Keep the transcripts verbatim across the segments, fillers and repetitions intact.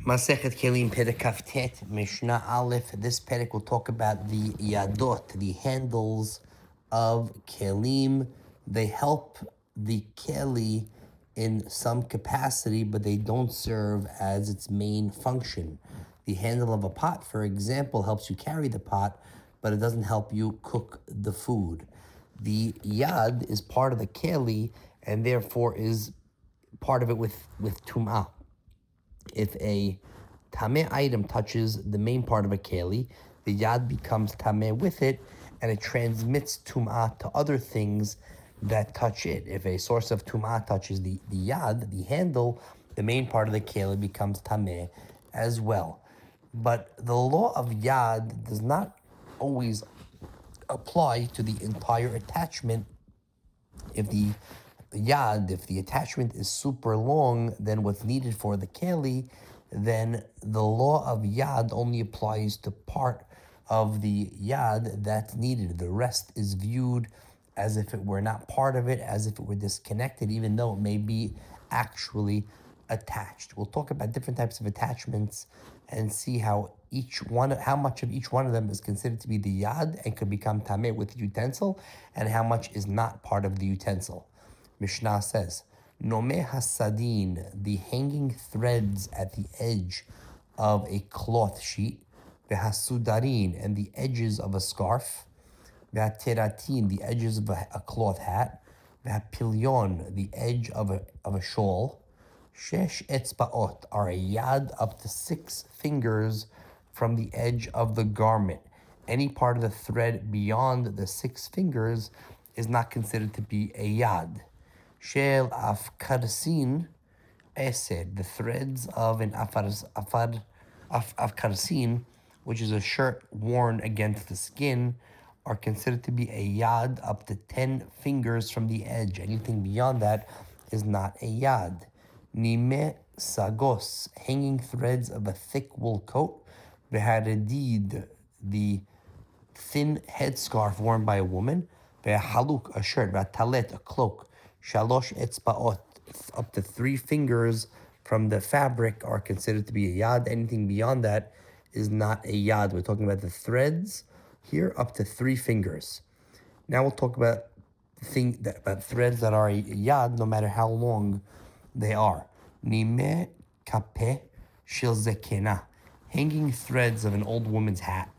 Masechet Kelim Perek Kaftet Mishnah Aleph. This perek will talk about the yadot, the handles of kelim. They help the keli in some capacity, but they don't serve as its main function. The handle of a pot, for example, helps you carry the pot, but it doesn't help you cook the food. The yad is part of the keli, and therefore is part of it with, with tum'ah. If a tameh item touches the main part of a keli, the yad becomes tameh with it, and it transmits tum'ah to other things that touch it. If a source of tum'ah touches the, the yad, the handle, the main part of the keli becomes tameh as well. But the law of yad does not always apply to the entire attachment. If the yad, if the attachment is super long than what's needed for the keli, then the law of yad only applies to part of the yad that's needed. The rest is viewed as if it were not part of it, as if it were disconnected, even though it may be actually attached. We'll talk about different types of attachments and see how each one, how much of each one of them is considered to be the yad and could become tameh with the utensil, and how much is not part of the utensil. Mishnah says, Nomeh hasadin, the hanging threads at the edge of a cloth sheet, v'hasudarin, and the edges of a scarf, v'hateratin, the edges of a, a cloth hat, v'hapilyon, the edge of a, of a shawl, shesh etzbaot, are a yad up to six fingers from the edge of the garment. Any part of the thread beyond the six fingers is not considered to be a yad. Shel afkarsin esed, the threads of an afar, afar, af, afkarsin, which is a shirt worn against the skin, are considered to be a yad up to ten fingers from the edge. Anything beyond that is not a yad. Nime sagos, hanging threads of a thick wool coat. Veharedid, the thin headscarf worn by a woman. Vehaluk, a shirt. Vatalet, a cloak. Shalosh etzbaot, up to three fingers from the fabric are considered to be a yad. Anything beyond that is not a yad. We're talking about the threads here up to three fingers. Now we'll talk about thing that about threads that are a yad, no matter how long they are. Nime kapeh shel zekena, hanging threads of an old woman's hat.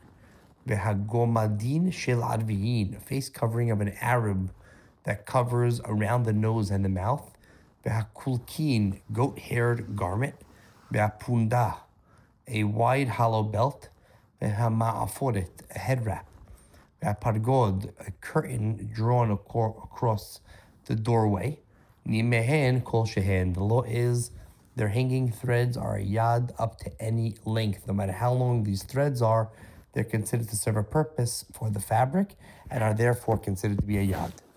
Vehagomadin shel arviyin, a face covering of an Arab that covers around the nose and the mouth. Vehakulkin, goat-haired garment. Vehapunda, a wide hollow belt. Vehama'aforet, a head wrap. Vehapargod, a curtain drawn across the doorway. Nimehen kol shehen, the law is their hanging threads are a yad up to any length. No matter how long these threads are, they're considered to serve a purpose for the fabric and are therefore considered to be a yad.